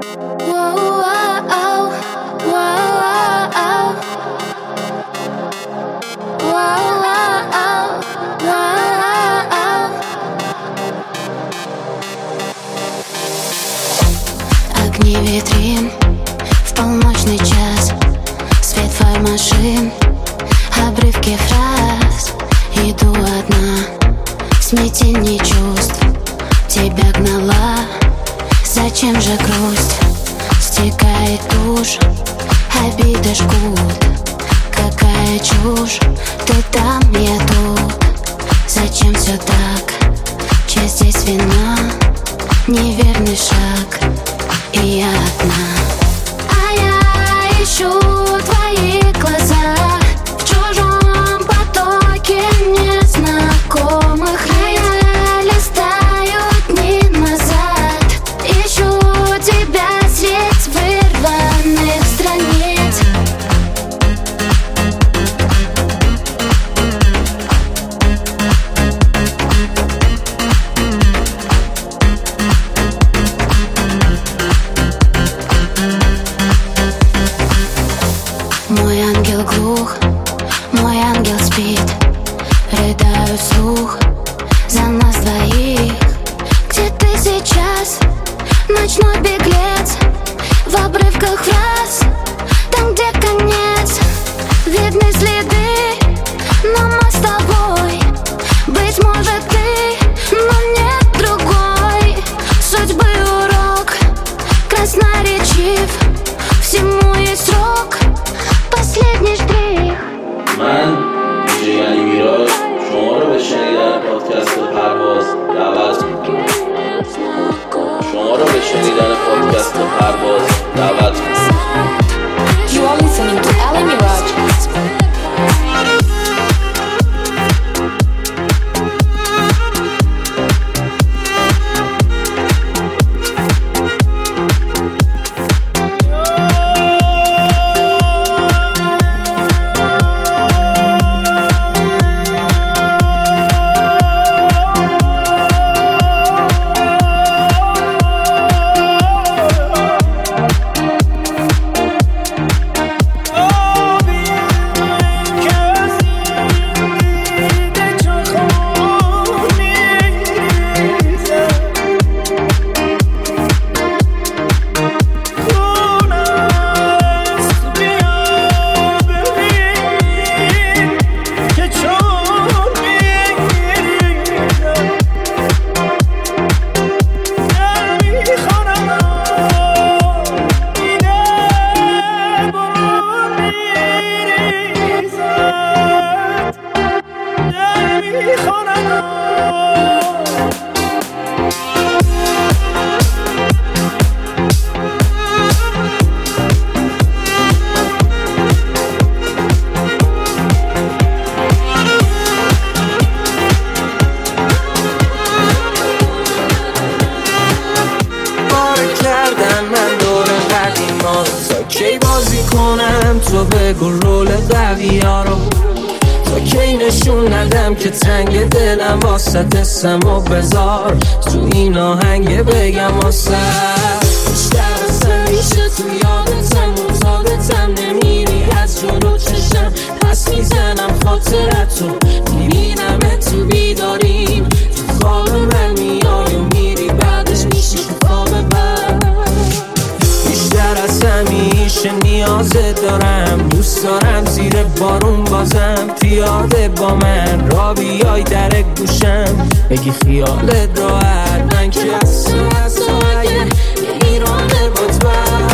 Огни витрин в полночный час, свет фар машин, обрывки фраз. Иду одна в смятении чувств, тебя гнала. Зачем же грусть? Стекает тушь, обиды жгут. Какая чушь, ты там, я тут. Зачем все так? Чья здесь вина? Неверный шаг, и я одна. А я ищу твои глаза в чужом потоке незнакомых лиц. Листают дни назад, ищу тебя средь вырванных страниц. Мой ангел глух, мой ангел спит. Рыдаю вслух за нас двоих. Где ты сейчас, ночной беглец? В обрывках фраз, там, где конец. Видны следы, но мы с тобой. Быть может ты, но нет другой. Судьбы урок красноречив, всему есть срок. Последний штрих. من دیجی یعنی میراج شما رو به شنیدن پادکست پرواز دعوت میکنم. شما رو به شنیدن پادکست پرواز دعوت میکنم. You are listening to Ali Miraj. کی بازی کنم تو بگو رول قویا رو، تا کی نشون ندم که تنگ دلم واسه دستم و بذار تو این آهنگ بگم واسه بیشتر از میشه تو یادتم مزادتم نمیری از جلو چشم پس میزنم خاطرتو میبینم تو بیداریم تو خواب من میای و میری بعدش میشی تو خواب من بیشتر از همیشه نیازت دارم دوست دارم زیر بارون بازم پیاده با من را بیای در گوشم بگی خیالت راحت من که از تو اگه یه ایرانه مطمئن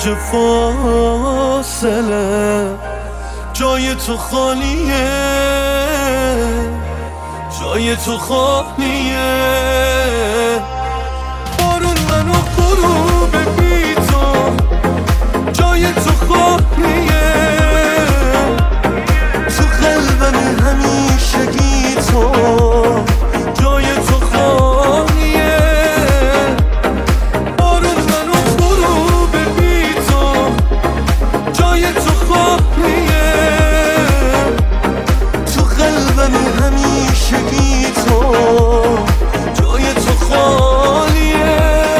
اوج فاصله جای تو خالیه، جای تو خالیه. بارون منو غروب بی تو، جای تو خالیه. تو قلبم همیشگی تو، جای تو خالیه. بارون منو غروب بی تو، جای تو خالیه. تو قلبم همیشگی تو، جای تو خالیه.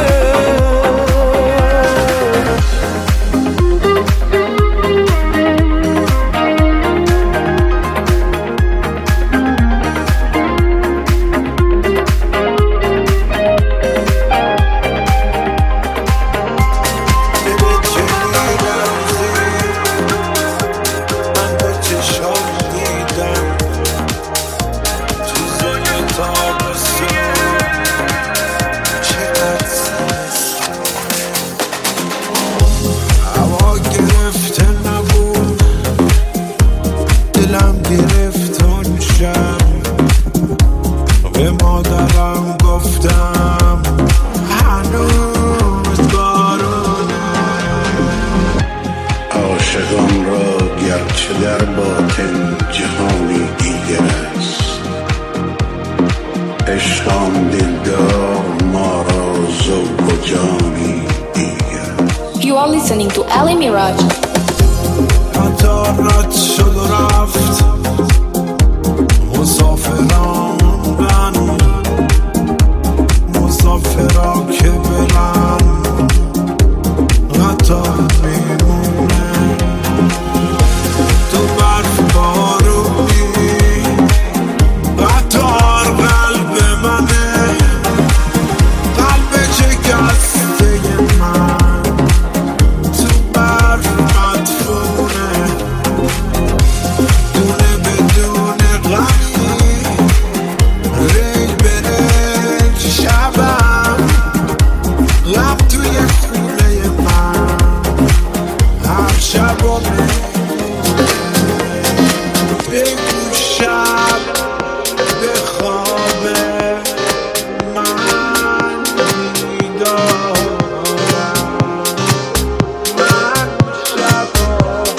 You are listening to Ali Miraj. رد شد و رفت مسافران من، مسافرا که برن قطار میمونه. تو برف بارونی قطار قلب منه، قلب شکسته من تو برف مدفونه. دونه بدون غمی ریل به ریل شبم، غم توی خونه من هر شب و بگو شب به خواب من میدارم. من شبا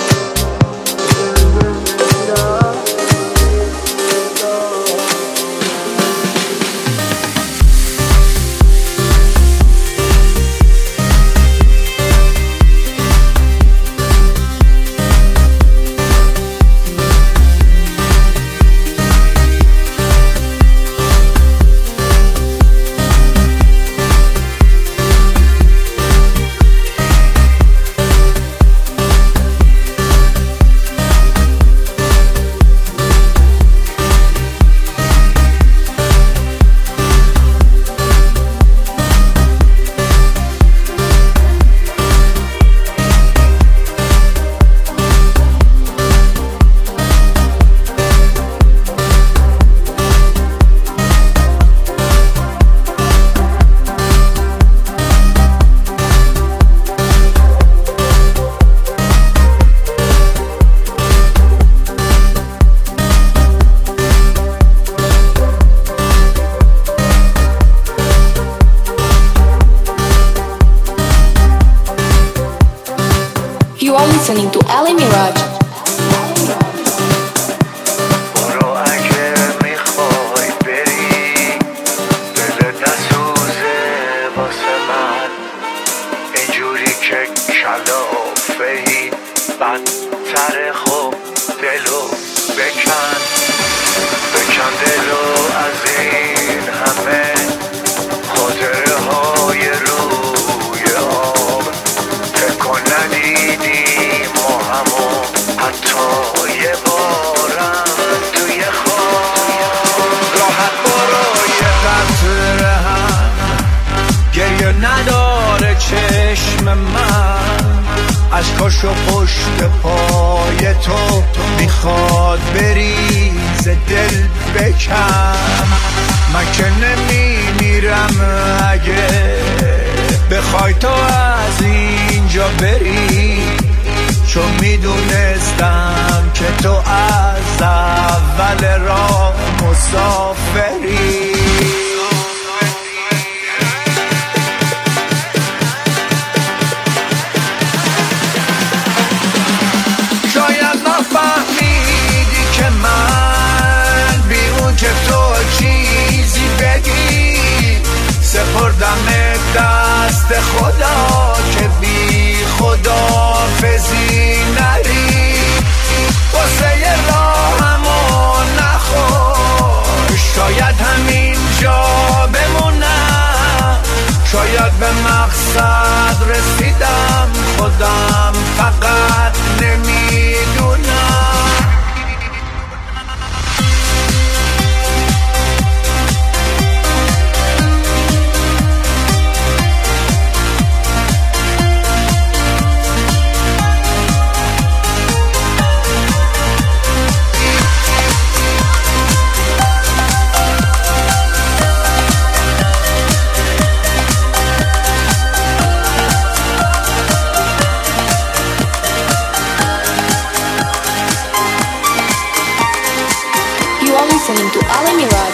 You are listening to Ali Miraj. برو اگه میخوای بری، دلت نسوزه واسه من. اینجوری که کلافه‌ای بدتر. خوب دلو بکن، بکن دلو از این همه خاطره های روی آب. فکر کن ندیدیم ما همو حتی یه بارم توی خواب. راحت برای قطره هم گریه نداره چشم من، عشقاشو پشت پای تو میخواد بریز دل بکن. من که نمیمیرم اگه بخوای تو از اینجا کجا بری، چون میدونستم که تو از اول راه مسافری. شاید نفهمیدی که من بی اون که تو چیزی بگی، سپردم دست خدا که بی خداحافظی نری. واسه راهمو نخور، شاید همینجا بمونم، شاید به مقصد رسیدم، خودم فقط نمیدونم. Listening to Ali Miraj.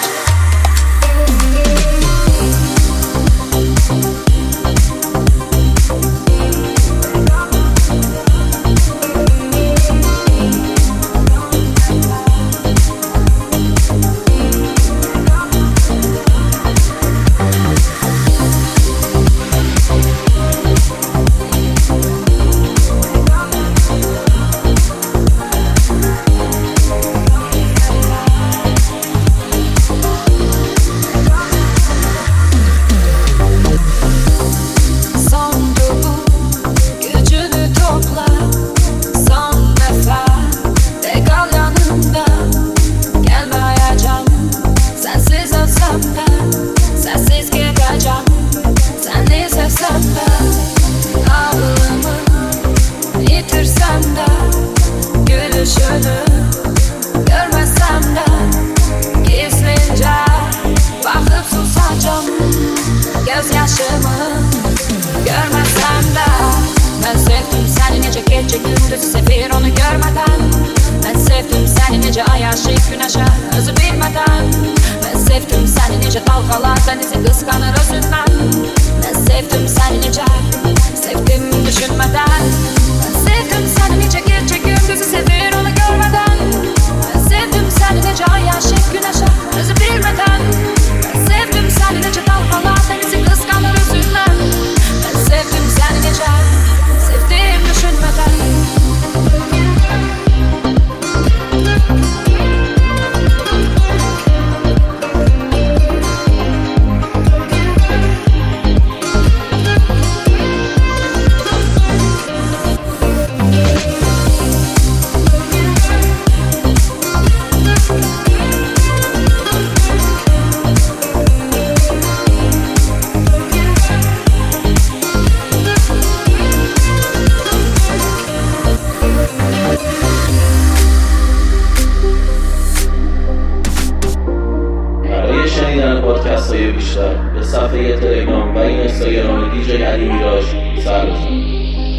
بیشتر به صفحه تلگرام و اینستاگرام دیجی علی میراج سر بزن.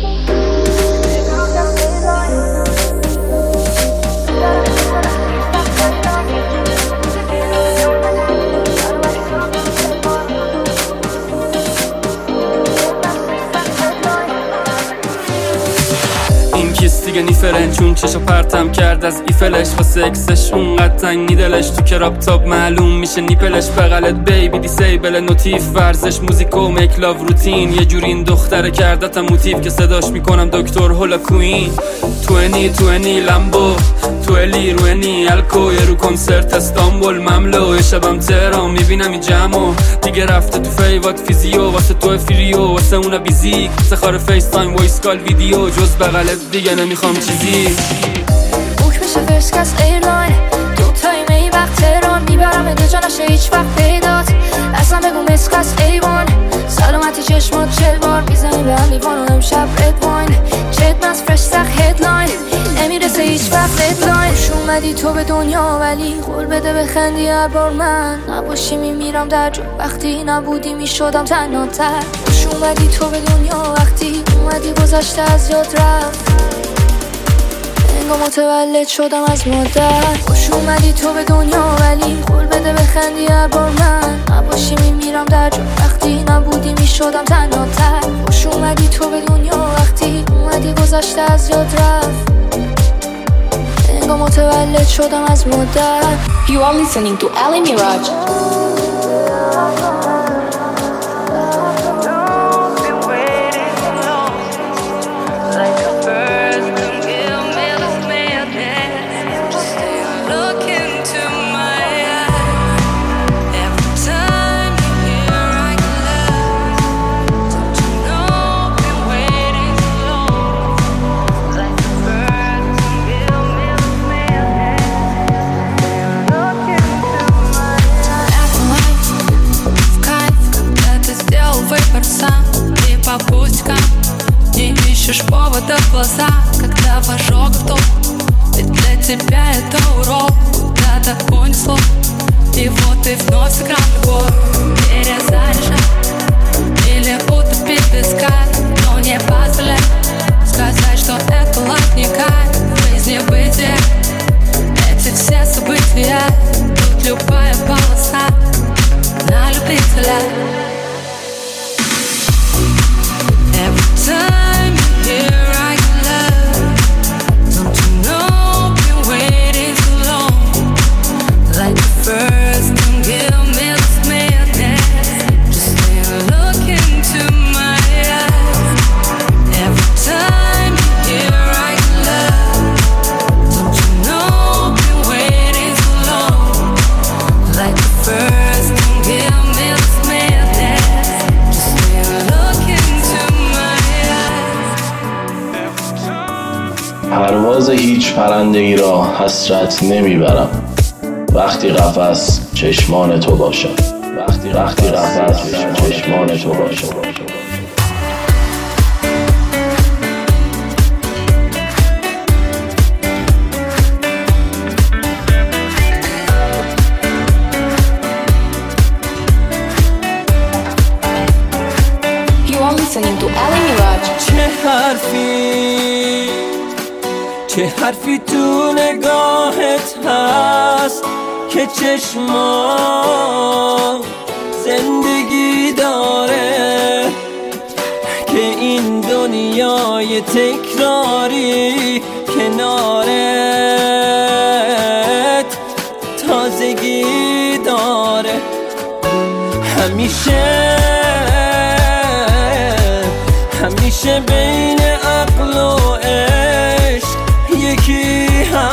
دیگه نیفرن چون چشو پرتم کرد از ایفلش واسه اکسش اونقدر تنگی دلش تو کراب تاب معلوم میشه نیپلش بغلت بیبی دیسیبل نوتیف ورزش موزیک و میک لاو روتین یه جوری این دختره کردتم موتیف که صداش میکنم دکتر هولا کوین 2020 لامبو تو الی روینی الکو یه رو کنسرت استانبول مملو شبم تهران میبینم این جمعو دیگه رفته تو فیوات فیزیو واسه تو فریو واسه اونا بیزیک سخار فیس تایم وایس کال ویدیو جز بغلت دیگه نمیخوام چیزی بوک بشه فرست کلاس ایرلاین دو تایمه ای وقت تهران میبرم به جا نشه هیچ وقت پیدات اصلا بگو مسکس ایوان سلامتی چشمات چل بار میزنی به هم لیوان و امشب رد واین چت مست فرش سخ هدلاین نمیرسه هیچ وقت ددلاین خوش اومدی تو به دنیا ولی قول بده بخندی هر بار من نباشی میمیرم در جو وقتی نبودی میشدم تنها تر خوش اومدی تو به دنیا وقتی اومدی گذشته از یاد رفت، انگار متولد شدم از مادر. خوش اومدی تو به دنیا ولی قول بده بخندی هر بار من نباشی میمیرم در جا، وقتی نبودی میشدم تنها تر. خوش اومدی تو به دنیا وقتی اومدی گذشته از یاد رفت، انگار متولد شدم از مادر. You are listening to Ali Mirage. По пустякам не ищешь повода в глаза, когда в ожогах топ. Ведь для тебя это урок, куда-то унесло. И вот ты вновь сыграл любовь, перезаряжай или утопить песка. Но не позволяй сказать, что это латника жизни бытия. Эти все события, тут любая полоса на любителя. Time you hear I can love, don't you know been waiting too long. Like the first, don't give me this madness. Just stay and look into my eyes. Every time you hear I can love, don't you know been waiting too long. Like the first, don't give me this madness. Just stay and look into my پرواز هیچ پرنده‌ای را حسرت نمیبرم وقتی قفس چشمان تو باشد، وقتی قفس چشمان تو باشد. You are listening to Ali Mirage. چه حرفی تو نگاهت هست که چشمان زندگی داره، که این دنیای تکراری کنارت تازگی داره. همیشه بین عقل و عشق یکی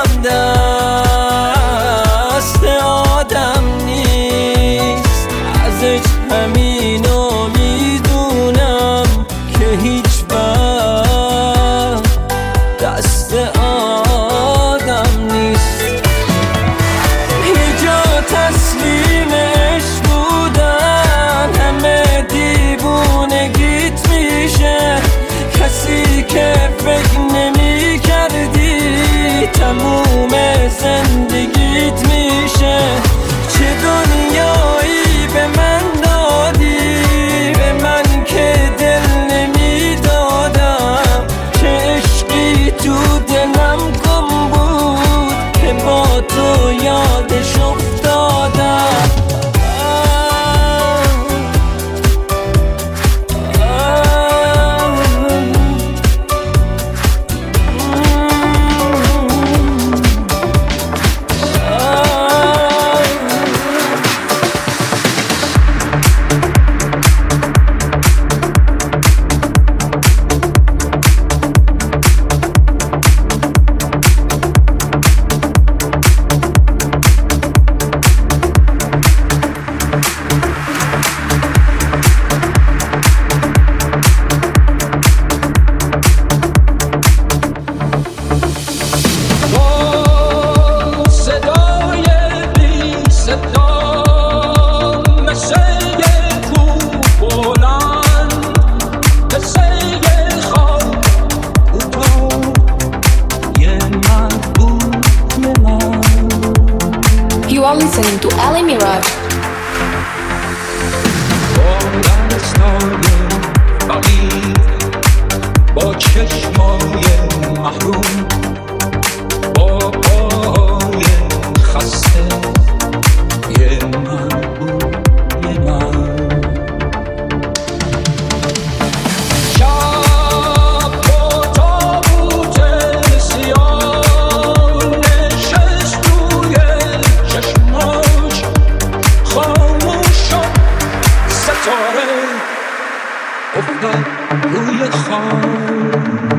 همدست آدم نیست. ازش همینو میدونم که هیچ وقت دست آدم نیست. یه جا تسلیمش بودن همه دیوونگیت میشه، کسی که فکر نمی کردی تموم زندگیت میشه. چه دنیایی به من دادی، به من که دل نمی دادم، چه عشقی تو دلم گم بود که با تو یادش افتادم. You are listening to Ali Mirage. فقیر با چشمای محروم، با پای خسته یه من بود، یه من. شب با تابوت سیاه نشست روی چشماش، خاموش شد ستاره افتاد روی خان.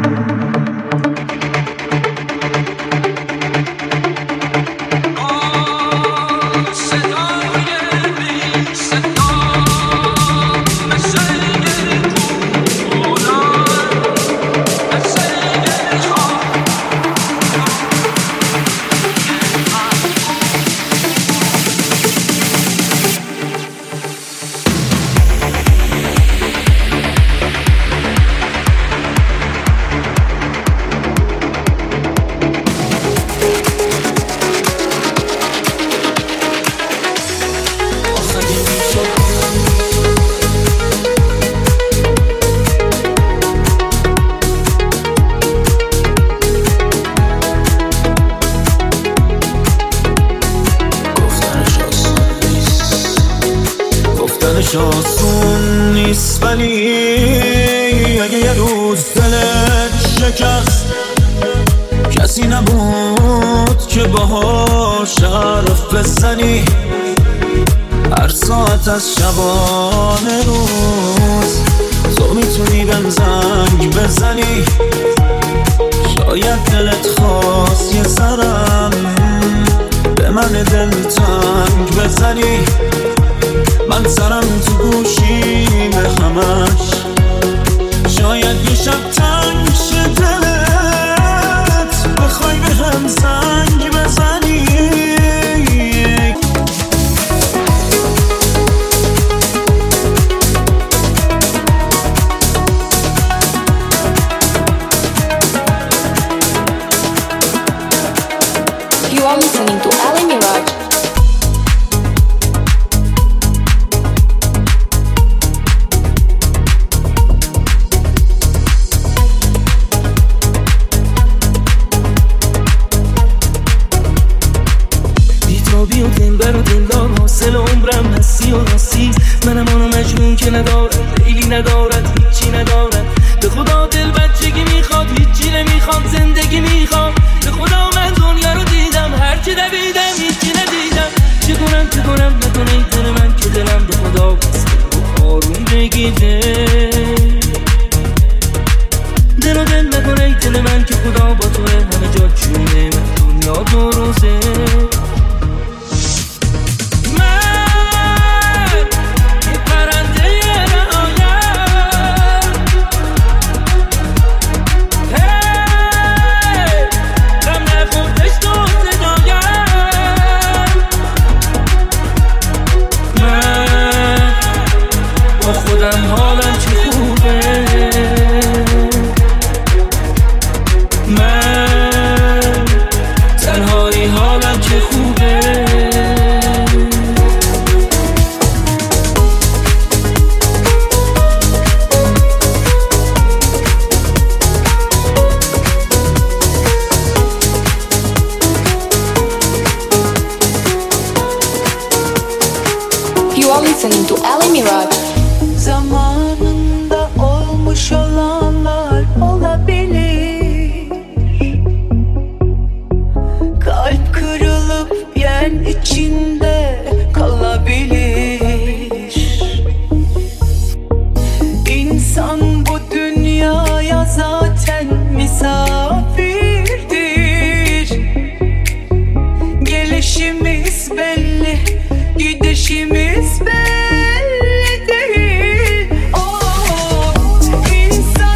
آسون نیست، ولی اگه یه روز دلت شکست، کسی نبود که باهاش حرف بزنی هر ساعت از شبانه روز. تو میتونی بهم زنگ بزنی، شاید دلت خواست یه سرم به من دلتنگ بزنی. من سرم تو گوشی به همش، شاید یه شب تنگ شه دلت بخوای به هم زنگ بزنی. You are listening to Ali Mirage. بی و دلبر و دلدار حاصل عمرم هستی و راستی. منم آنو مجنون که ندارد لیلی ندارد هیچی ندارد. به خدا دل بچگی میخواد هیچی نمیخواد زندگی میخواد. به خدا من دنیا رو دیدم هرچی دویدم هیچی ندیدم. چه کنم نکنه ای دل من که دلم به خدا بسته آروم بگیده. دل نکنه ای دل من که خدا با توه همه جا چونه من دنیا دو روزه. You are listening to Ali Mirage. Zamanında olmuş olanlar olabilir. Kalp kırılıp yen içinde kalabilir. İnsan bu dünyaya zaten misafirdir. Gelişimiz belli, gidişimiz belli değil. Oh, insan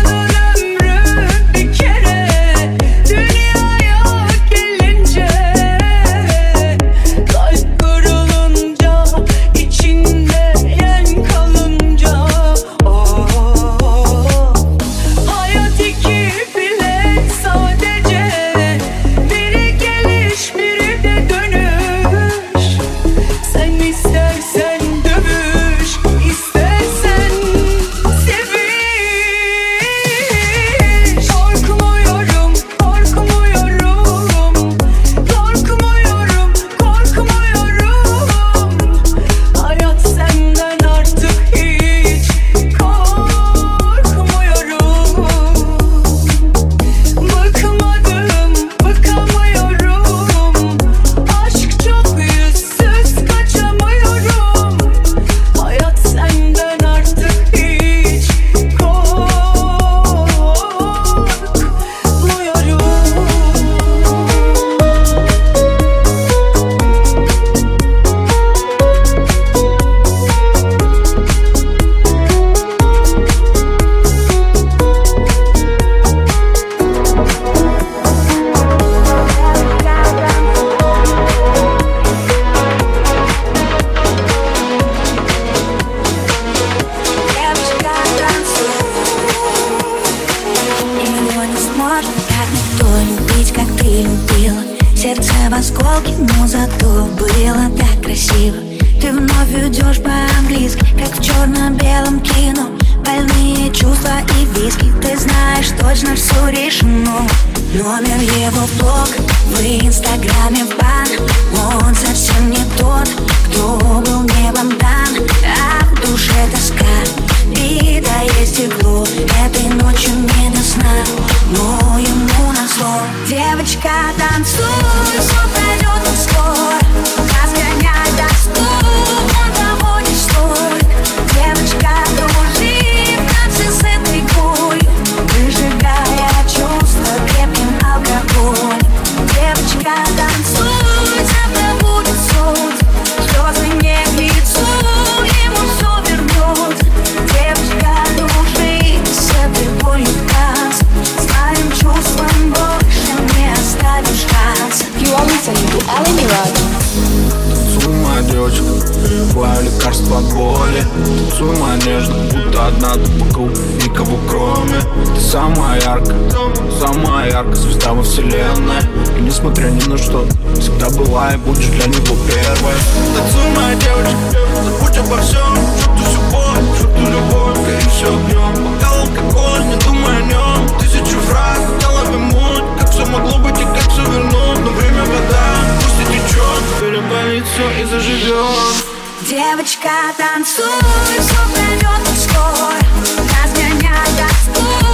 красиво. Ты вновь идешь по-английски, как в черно-белом кино. Больные чувства и виски, ты знаешь точно все решено. Номер его в блог, в инстаграме в бан. Он совсем не тот, кто был небом дан. А в душе тоска, битое стекло. Этой ночью не до сна, но ему назло. Девочка, танцуй, все пройдет не скоро. Разгоняй тоску, он того не стоит. Девочка, дружи в танце с этой болью, выжигая чувства крепким алкоголем. Девочка, танцуй, завтра будет солнце, слезы не к лицу, ему все вернет. Девочка, дружи с этой болью в танце, своим чувством больше не оставишь шанс. You are listening to Ali Mirage. Танцуй, моя девочка, твое лекарство от боли. Танцуй, моя нежно, будто одна ты вокруг, никого кроме. Ты самая яркая звезда во вселенной. И несмотря ни на что, всегда была и будешь для него первой. Танцуй, моя девочка, забудь обо всем. Чувствуй всю боль, чувствуй любовь, гори все огнем. Бокал алкоголь, не думай о нем. Тысячу фраз, голове муть, как все могло быть и как все вернуть. Но время вода, пусть и течет, переболит все и заживет. Девочка, танцуй, все пройдет не скоро. Разгоняй тоску.